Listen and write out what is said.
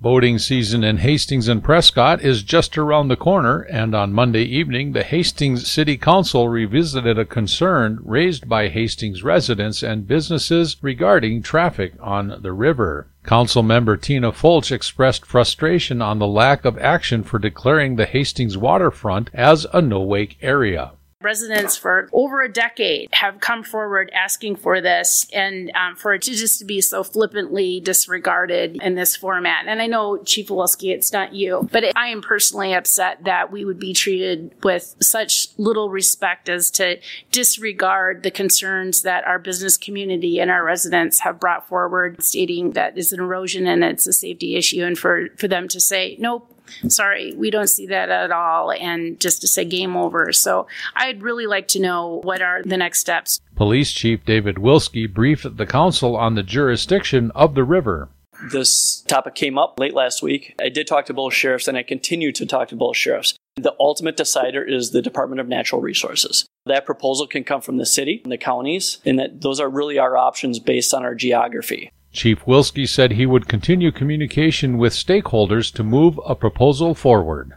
Boating season in Hastings and Prescott is just around the corner, and on Monday evening, the Hastings City Council revisited a concern raised by Hastings residents and businesses regarding traffic on the river. Council member Tina Fulch expressed frustration on the lack of action for declaring the Hastings waterfront as a no-wake area. Residents for over a decade have come forward asking for this, and for it to just be so flippantly disregarded in this format. And I know, Chief Wolski, it's not you, but I am personally upset that we would be treated with such little respect as to disregard the concerns that our business community and our residents have brought forward, stating that it's an erosion and it's a safety issue, and for them to say, nope, sorry, we don't see that at all, and just to say game over. So I'd really like to know what are the next steps. Police Chief David Wilski briefed the council on the jurisdiction of the river. This topic came up late last week. I did talk to both sheriffs, and I continue to talk to both sheriffs. The ultimate decider is the Department of Natural Resources. That proposal can come from the city and the counties, and that those are really our options based on our geography. Chief Wilski said he would continue communication with stakeholders to move a proposal forward.